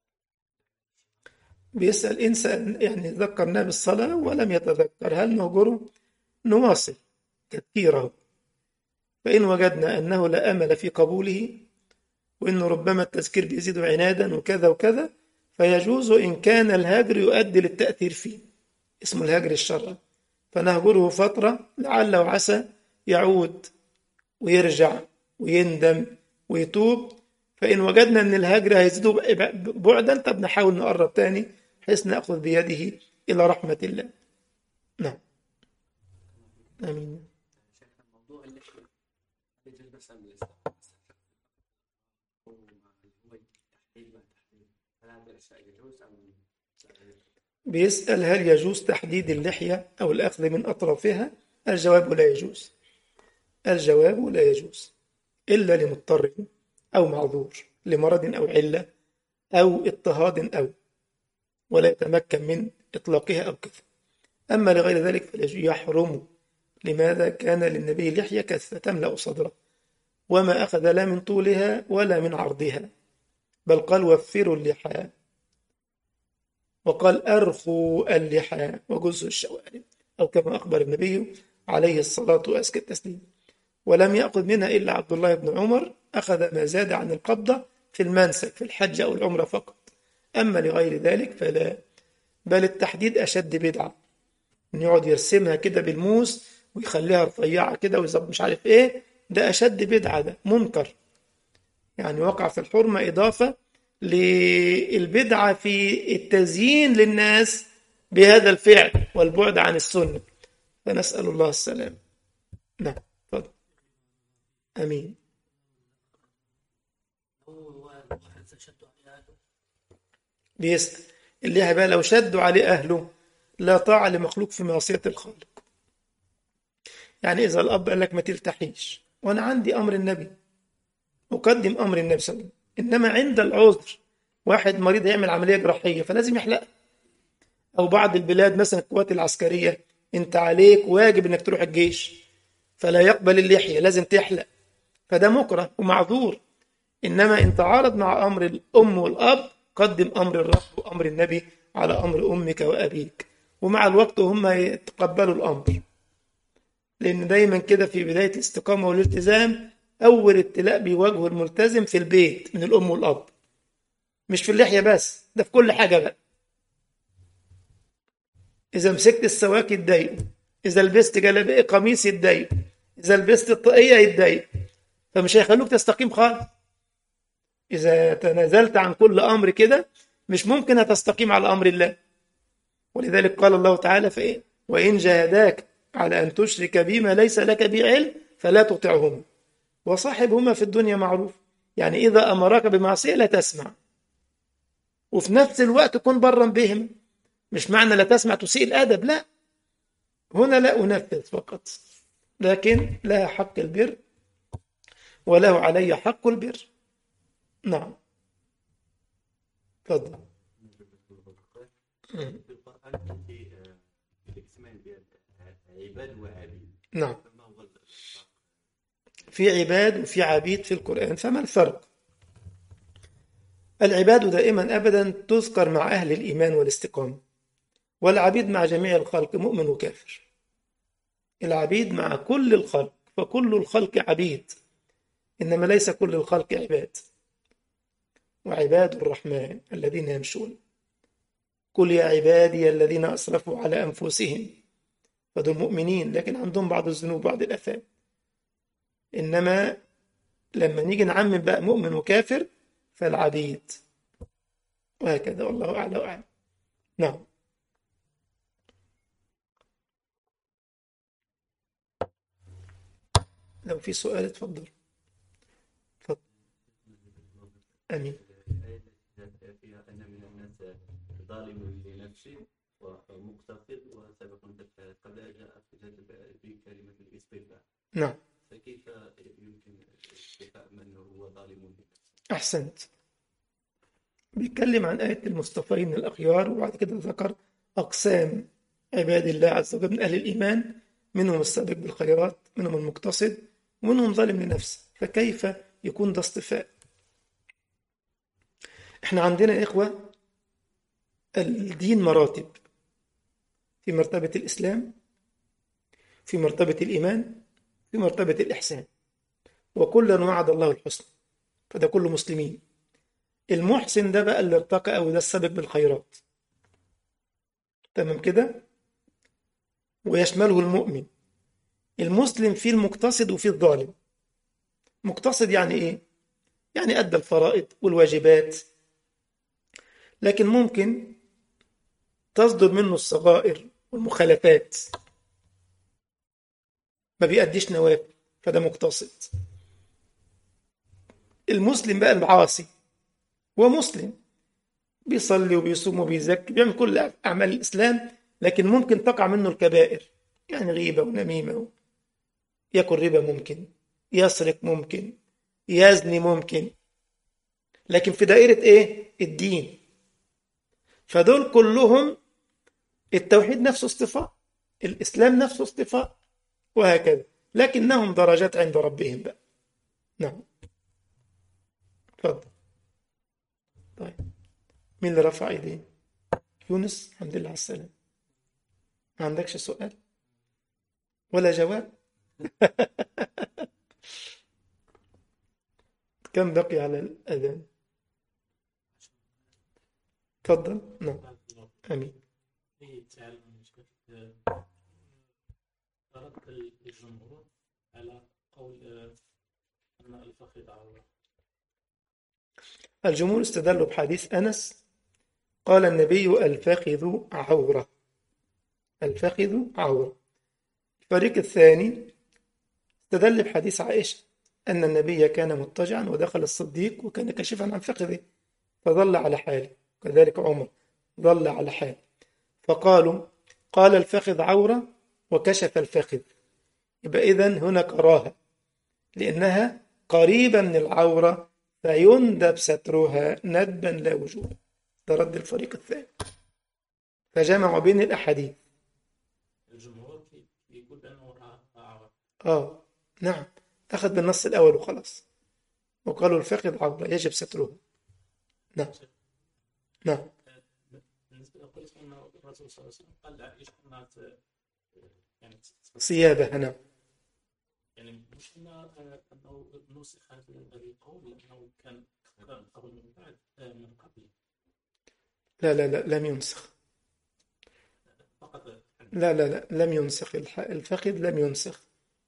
بيسأل إنسان يعني ذكرنا بالصلاة ولم يتذكر، هل نهجره؟ نواصل تذكيره، فإن وجدنا أنه لا أمل في قبوله وإنه ربما التذكير بيزيد عنادا وكذا وكذا، فيجوز إن كان الهجر يؤدي للتأثير فيه، اسمه الهجر الشرعي، فنهجره فترة لعل وعسى يعود ويرجع ويندم ويتوب. فإن وجدنا أن الهجر هيزيد بعدا، طب نحاول نقرب تاني بحيث نأخذ بيده إلى رحمة الله. نعم. آمين. شيخ، الموضوع اللي يجوز مثلا الاستقامة هو تحديد ما تحديد، هل هذه الأشياء يجوز أم لا؟ بيسأل هل يجوز تحديد اللحية أو الأخذ من أطرافها؟ الجواب لا يجوز. الجواب لا يجوز إلا لمضطر أو معذور، لمرض أو علة أو اضطهاد أو ولا يتمكن من إطلاقها أو كذا. أما لغير ذلك فيحرم. لماذا؟ كان للنبي لحية كثة تملأ صدره، وما أخذ لا من طولها ولا من عرضها، بل قال وفروا اللحى، وقال أرخوا اللحى وجزوا الشوارب، أو كما أخبر النبي عليه الصلاة وأزكى التسليم. ولم يأخذ منها إلا عبد الله بن عمر، أخذ ما زاد عن القبضة في المنسك في الحج أو العمرة فقط، أما لغير ذلك فلا. بل التحديد أشد بدعة، إن يقعد يرسمها كده بالموس ويخليها رفيعة كده ويظبط مش عارف إيه، ده أشد بدعة، ده منكر، يعني وقع في الحرمة، إضافة للبدعة في التزيين للناس بهذا الفعل والبعد عن السنة، فنسأل الله السلام. نعم. تفضل. أمين. هو واحد شدوا عليه أهله. بيسأل اللي هيبقى لو شدوا عليه أهله، لا طاعة لمخلوق في معصية الخالق. يعني إذا الأب قال لك ما تلتحيش وأنا عندي أمر النبي، أقدم أمر النبي صلى الله عليه وسلم، إنما عند العذر واحد مريض هيعمل عملية جراحية فلازم يحلق، أو بعض البلاد مثلا القوات العسكرية أنت عليك واجب إنك تروح الجيش فلا يقبل اللحية لازم تحلق، فده مكره ومعذور. إنما إن تعارض مع أمر الأم والأب قدم أمر الرب وأمر النبي على أمر أمك وأبيك، ومع الوقت هم يتقبلوا الأمر. لأن دايما كده في بداية الاستقامة والالتزام أول ابتلاء بيواجهه الملتزم في البيت من الأم والأب، مش في اللحية بس، ده في كل حاجة بقى. إذا مسكت السواك يتضايقوا، إذا لبست جلابية قميص يتضايقوا، إذا لبست الطاقية يتضايقوا، فمش هيخلوك تستقيم خالص. إذا تنازلت عن كل أمر كده مش ممكن هتستقيم على أمر الله. ولذلك قال الله تعالى فإيه؟ وإن جاهداك على أن تشرك بما ليس لك به علم فلا تطعهما وصاحبهما في الدنيا معروف. يعني إذا أمرك بمعصية لا تسمع، وفي نفس الوقت كن برا بهم. مش معنى لا تسمع تسيء الأدب، لا، هنا لا أنفذ فقط، لكن لها حق البر وله علي حق البر. نعم. تفضل. في القرآن في الاقسام ديال عباد وعبيد. نعم، ما هو الفرق؟ في عباد وفي عبيد في القرآن، فما الفرق؟ العباد دائما أبدا تذكر مع أهل الإيمان والاستقامة، والعبيد مع جميع الخلق مؤمن وكافر. العبيد مع كل الخلق، فكل الخلق عبيد، إنما ليس كل الخلق عباد. وعباد الرحمن الذين يمشون، قل يا عبادي الذين أسرفوا على أنفسهم، فدول مؤمنين لكن عندهم بعض الذنوب بعض الآثام. إنما لما نيجي نعمم بقى مؤمن وكافر فالعبيد، وهكذا والله أعلى وأعلم. نعم. لو في سؤال اتفضل. اتفضل. آمين. الآية التي فيها أن من الناس ظالم لنفسه ومقتصد وسابق بالخيرات، قبل جاءت بكلمة الاستغفار، نعم. فكيف يمكن أحسنت. بيتكلم عن آية المصطفين الأخيار، وبعد كده ذكر أقسام عباد الله عز وجل من أهل الإيمان، منهم السابق بالخيرات، منهم المقتصد، ومنهم ظالم لنفسه. فكيف يكون ده اصطفاء؟ احنا عندنا يا إخوة الدين مراتب، في مرتبة الإسلام، في مرتبة الإيمان، في مرتبة الإحسان، وكلا وعد الله الحسنى، فده كله مسلمين. المحسن ده بقى اللي ارتقى، أو ده السابق بالخيرات، تمام كده، ويشمله المؤمن. المسلم فيه المقتصد وفيه الظالم. مقتصد يعني إيه؟ يعني أدى الفرائض والواجبات، لكن ممكن تصدر منه الصغائر والمخالفات، ما بيأديش نوافل، فده مقتصد. المسلم بقى العاصي، هو مسلم بيصلي وبيصوم وبيزكي، بيعمل كل أعمال الإسلام، لكن ممكن تقع منه الكبائر، يعني غيبة ونميمة، ياكل ربا ممكن، يسرق ممكن، يزني ممكن، لكن في دائرة إيه؟ الدين. فدول كلهم التوحيد نفسه اصطفاء، الإسلام نفسه اصطفاء، وهكذا، لكنهم درجات عند ربهم بقى. نعم، اتفضل. طيب، مين اللي رفع ايديه؟ يونس، الحمد لله على السلامة. ما عندكش سؤال ولا جواب؟ كم بقي على الأذان؟ تفضل. نعم، آمين. رد الجمهور على قول أن الفخذ عورة. الجمهور استدلوا بحديث أنس، قال النبي الفخذ عورة، الفخذ عورة. الفريق الثاني استدل بحديث عائشة أن النبي كان مضطجعا ودخل الصديق وكان كاشفا عن فخذه فظل على حاله، كذلك عمر ظل على حاله، فقالوا قال الفخذ عورة وكشف الفخذ، يبقى إذن هنا كراهة لأنها قريبة من العورة فيندب سترها ندبا لا وجوبا. ده رد الفريق الثاني، فجمعوا بين الأحاديث. الجمهور يقول أنه عورة. آه نعم، أخذ بالنص الأول وخلاص، وقالوا الفخذ عورة يجب سترها. نعم نعم. بالنسبة لقلت أن الرسول صلى الله عليه وسلم قال لعائشة أنها يعني ثيابها. نعم، يعني مش أنه نسخ هذا القول لأنه كان قبل من بعد من قبل. لا لا لا لم ينسخ. فقط لا لا لا لم ينسخ الفخذ، لم ينسخ،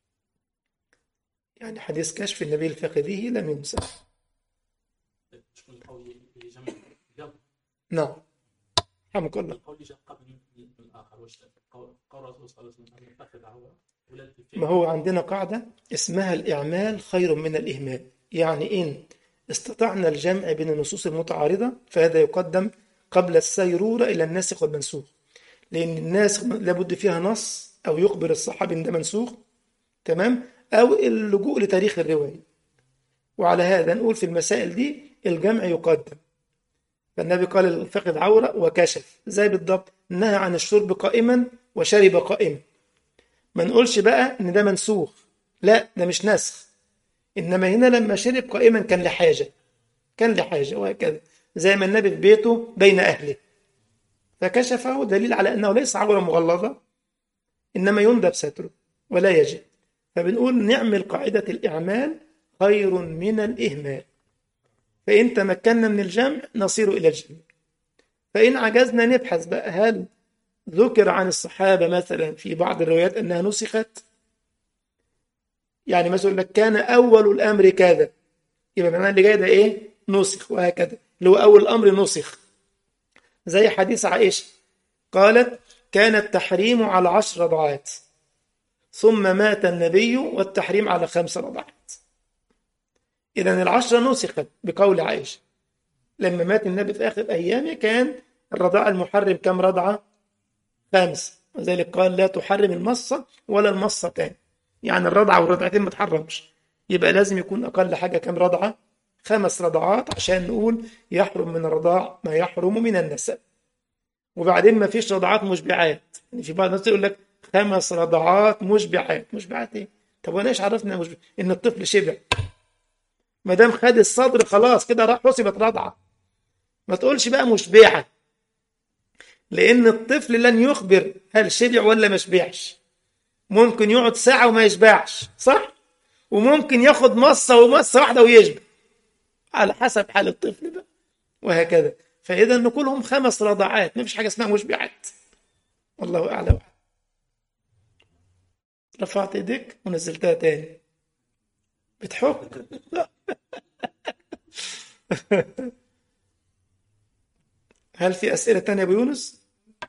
يعني حديث كشف النبي الفخذه لم ينسخ. شكون القول اللي جمع قبل؟ نعم، حمك الله. القول اللي جاء قبل من الآخر واش قول الرسول صلى الله عليه وسلم أن الفخذ عورة ولا الفعل؟ ما هو عندنا قاعدة اسمها الإعمال خير من الإهمال، يعني إن استطعنا الجمع بين النصوص المتعارضة فهذا يقدم قبل السيرورة إلى الناسخ والمنسوخ، لأن الناسخ لابد فيها نص أو يخبر الصحابي إن ده منسوخ، تمام، أو اللجوء لتاريخ الرواية. وعلى هذا نقول في المسائل دي الجمع يقدم. فالنبي قال الفخذ عورة وكشف، زي بالضبط نهى عن الشرب قائما وشرب قائما. ما نقولش بقى إن ده منسوخ، لا ده مش نسخ، إنما هنا لما شرب قائما كان لحاجة، كان لحاجة، وهكذا زي ما النبي في بيته بين أهله فكشفه، دليل على أنه ليس عورة مغلظة، إنما يندب ستره ولا يجب. فبنقول نعمل قاعدة الإعمال خير من الإهمال، فإن تمكنا من الجمع نصير إلى الجمع، فإن عجزنا نبحث بقى هل ذكر عن الصحابة مثلا في بعض الروايات أنها نسخت، يعني مثلا لك كان أول الأمر كذا، يبقى معناه اللي جاي ده إيه؟ نسخ، وهكذا اللي هو أول الأمر نسخ. زي حديث عائشة قالت كان التحريم على عشر رضعات ثم مات النبي والتحريم على خمس رضعات. إذن العشرة نسخت بقول عائشة، لما مات النبي في آخر أيامه كان الرضاع المحرم كم رضعة؟ خمس، وذلك قال لا تحرم المصة ولا المصتان، يعني الرضعة والرضعتين ما تحرمش، يبقى لازم يكون أقل حاجة كم رضعة؟ خمس رضعات عشان نقول يحرم من الرضاع ما يحرم من النسب. وبعدين ما فيش رضعات مشبعات، يعني في بعض الناس يقول لك خمس رضعات مشبعات. مشبعات ايه؟ طب وانا ايش عرفنا مشبع ان الطفل شبع؟ ما دام خد الصدر خلاص كده راح حسبت رضعه. ما تقولش بقى مشبعه، لان الطفل لن يخبر هل شبع ولا ما شبعش. ممكن يقعد ساعه وما يشبعش، صح؟ وممكن ياخد مصه ومصه واحده ويشبع، على حسب حال الطفل بقى، وهكذا. فاذا نقولهم خمس رضعات، ما فيش حاجه اسمها مشبعات. والله اعلم. رفعت ايديك ونزلتها تاني بتحك. هل في اسئله تانية يا ابو يونس؟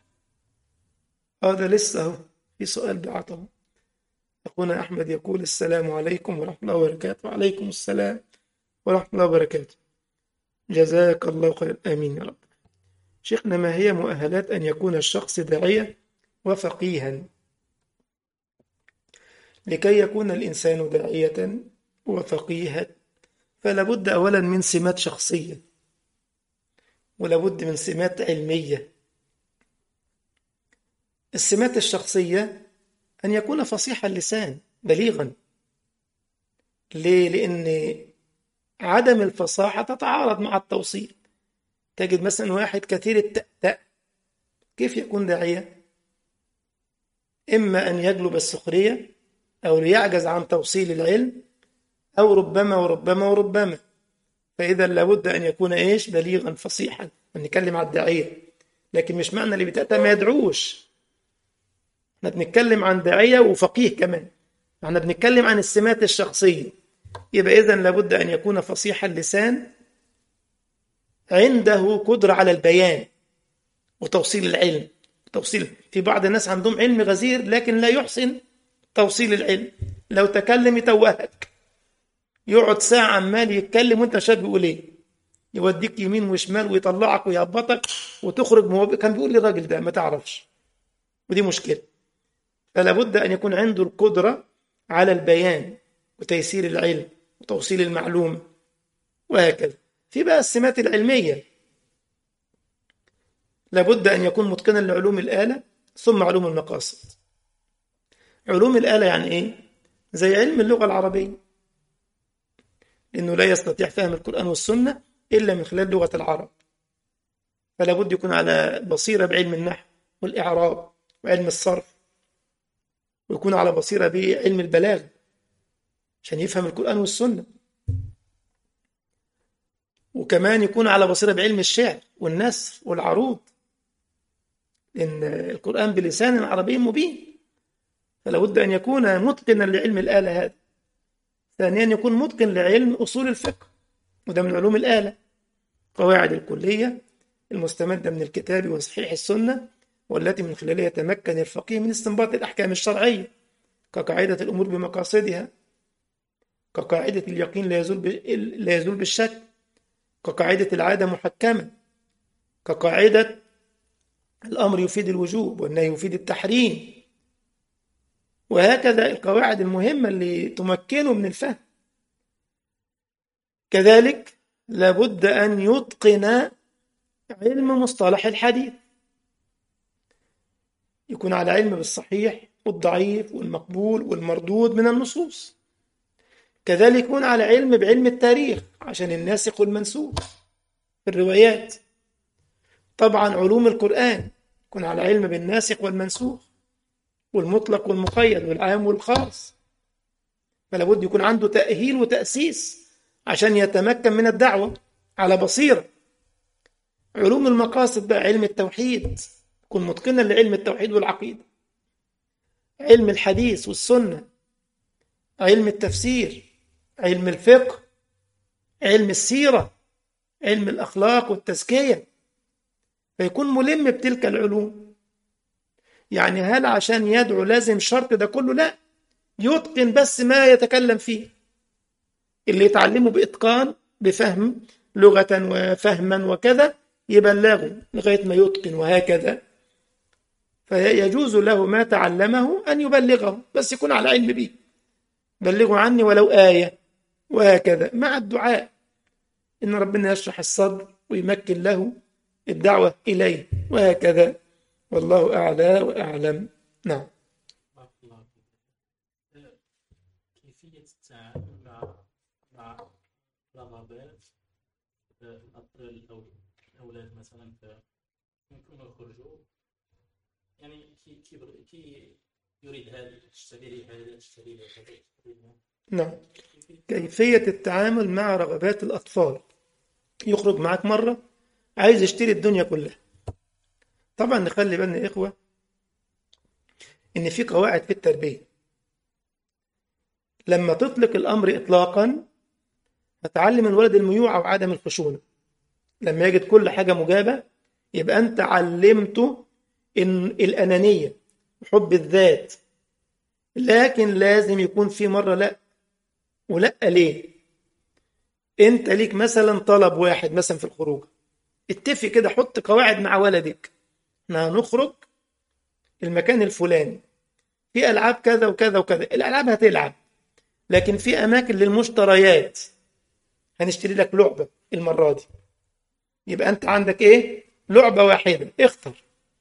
اه ده لسه اهو في سؤال بعته. اخونا احمد يقول السلام عليكم ورحمه الله وبركاته. وعليكم السلام ورحمه الله وبركاته. جزاك الله خير. امين يا رب. شيخنا، ما هي مؤهلات ان يكون الشخص داعيه وفقيها؟ لكي يكون الانسان داعيه وفقيها فلا بد اولا من سمات شخصيه، ولا بد من سمات علميه. السمات الشخصيه أن يكون فصيح اللسان بليغا. ليه؟ لأن عدم الفصاحة تتعارض مع التوصيل. تجد مثلا واحد كثير التأتأ، كيف يكون داعية؟ إما أن يجلب السخرية، أو ليعجز عن توصيل العلم، أو ربما وربما وربما. فإذا لابد أن يكون إيش؟ بليغا فصيحا. بنتكلم على الداعية، لكن مش معنى اللي بتأتأ ما يدعوش. احنا بنتكلم عن داعية وفقيه كمان، احنا بنتكلم عن السمات الشخصية. يبقى إذن لابد أن يكون فصيح اللسان، عنده قدرة على البيان وتوصيل العلم. توصيل في بعض الناس عندهم علم غزير لكن لا يحسن توصيل العلم. لو تكلم يتوهك، يقعد ساعة عمال يتكلم وانت مش عارف بيقول ايه، يوديك يمين وشمال ويطلعك ويهبطك وتخرج مو... كان بيقول لي الراجل ده ما تعرفش، ودي مشكلة. فلا بد أن يكون عنده القدرة على البيان وتيسير العلم وتوصيل المعلومة، وهكذا. في بقى السمات العلمية، لابد أن يكون متقنا لعلوم الآلة ثم علوم المقاصد. علوم الآلة يعني إيه؟ زي علم اللغة العربية، لأنه لا يستطيع فهم القرآن والسنة إلا من خلال لغة العرب، فلا بد يكون على بصيرة بعلم النحو والإعراب وعلم الصرف، ويكون على بصيرة بعلم البلاغة عشان يفهم القرآن والسنة، وكمان يكون على بصيرة بعلم الشعر والنثر والعروض، لأن القرآن بلسان عربي مبين، فلا بد أن يكون متقنا لعلم الآلة هذا. ثانيا يكون متقن لعلم أصول الفقه، وده من علوم الآلة، قواعد الكلية المستمدة من الكتاب وصحيح السنة، والتي من خلالها يتمكن الفقيه من استنباط الأحكام الشرعية، كقاعدة الأمور بمقاصدها، كقاعدة اليقين لا يزول لا يزول بالشك، كقاعدة العادة محكمة، كقاعدة الأمر يفيد الوجوب والنهي يفيد التحريم، وهكذا القواعد المهمة اللي تمكنه من الفهم. كذلك لابد أن يتقن علم مصطلح الحديث، يكون على علم بالصحيح والضعيف والمقبول والمردود من النصوص. كذلك يكون على علم بعلم التاريخ عشان الناسخ والمنسوخ في الروايات. طبعا علوم القرآن يكون على علم بالناسخ والمنسوخ والمطلق والمقيد والعام والخاص، فلا بد يكون عنده تأهيل وتأسيس عشان يتمكن من الدعوة على بصيرة. علوم المقاصد بقى علم التوحيد، يكون متقنا لعلم التوحيد والعقيدة. علم الحديث والسنة، علم التفسير، علم الفقه، علم السيرة، علم الأخلاق والتزكية، فيكون ملم بتلك العلوم. يعني هل عشان يدعو لازم شرط ده كله؟ لا، يتقن بس ما يتكلم فيه، اللي يتعلمه بإتقان بفهم لغة وفهما وكذا يبلغه لغاية ما يتقن، وهكذا. فيجوز له ما تعلمه أن يبلغه، بس يكون على علم به، بلغوا عني ولو آية، وهكذا مع الدعاء إن ربنا يشرح الصدر ويمكن له الدعوة إليه وهكذا. والله أعلى وأعلم. نعم. بارك الله فيك. آه، كيفية التعامل مع مع رغبات آه، الأطفال أو الأولاد مثلا يمكن يخرجوا، يعني كي كي كي يريد هذا تشتري لي هذا تشتري لي هذا تشتري لي نعم. هذا. كيفية التعامل مع رغبات الأطفال. يخرج معك مرة عايز يشتري الدنيا كلها. طبعا نخلي بالنا يا إخوة إن في قواعد في التربية. لما تطلق الأمر إطلاقا هتعلم الولد الميوعة وعدم الخشونة. لما يجد كل حاجة مجابة يبقى أنت علمته إن الأنانية وحب الذات. لكن لازم يكون في مرة لا، ولا ليه. أنت ليك مثلا طلب واحد مثلا في الخروج، اتفق كده، حط قواعد مع ولدك. احنا هنخرج المكان الفلاني في ألعاب كذا وكذا وكذا، الألعاب هتلعب، لكن في أماكن للمشتريات هنشتري لك لعبة المرة دي. يبقى أنت عندك إيه؟ لعبة واحدة، اختر.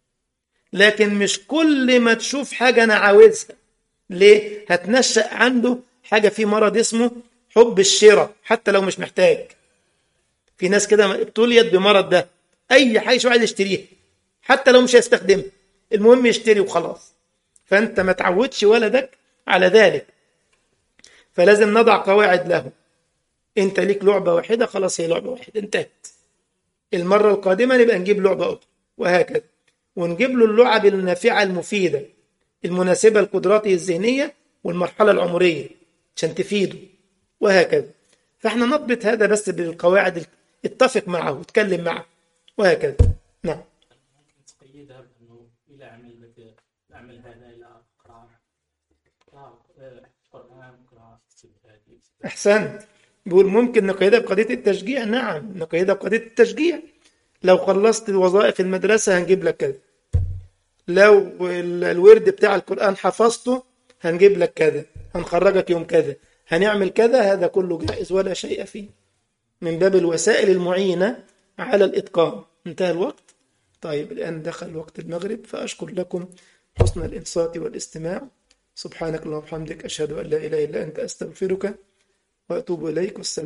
لكن مش كل ما تشوف حاجة أنا عاوزها. ليه؟ هتنشأ عنده حاجة، في مرض اسمه حب الشراء حتى لو مش محتاج. في ناس كده ابتليت بمرض ده، أي حاجة شو عايز يشتريها حتى لو مش هيستخدمها، المهم يشتري وخلاص. فأنت ما تعودش ولدك على ذلك. فلازم نضع قواعد له. أنت ليك لعبة واحدة، خلاص هي لعبة واحدة انتهت. المرة القادمة نبقى نجيب لعبة أخرى وهكذا. ونجيب له اللعب النافعة المفيدة المناسبة لقدراته الذهنية والمرحلة العمرية عشان تفيده وهكذا. فاحنا نضبط هذا بس بالقواعد، اتفق معه وتكلم معه وهكذا. نعم. ممكن تقيدها بأنه إلى أعمل لك أعمل هذا، إلى أقرأ أقرأ آه، قرآن، أقرأ كتب هذه. أحسنت. بيقول ممكن نقيدها بقضية التشجيع. نعم نقيدها بقضية التشجيع. لو خلصت وظائف المدرسة هنجيب لك كذا، لو ال- الورد بتاع القرآن حفظته هنجيب لك كذا، هنخرجك يوم كذا، هنعمل كذا. هذا كله جائز ولا شيء فيه، من باب الوسائل المعينة على الإتقان. انتهى الوقت. طيب الآن دخل وقت المغرب، فأشكر لكم حسن الإنصات والاستماع. سبحانك اللهم وبحمدك، أشهد أن لا إله إلا أنت، أستغفرك وأتوب إليك. والسلام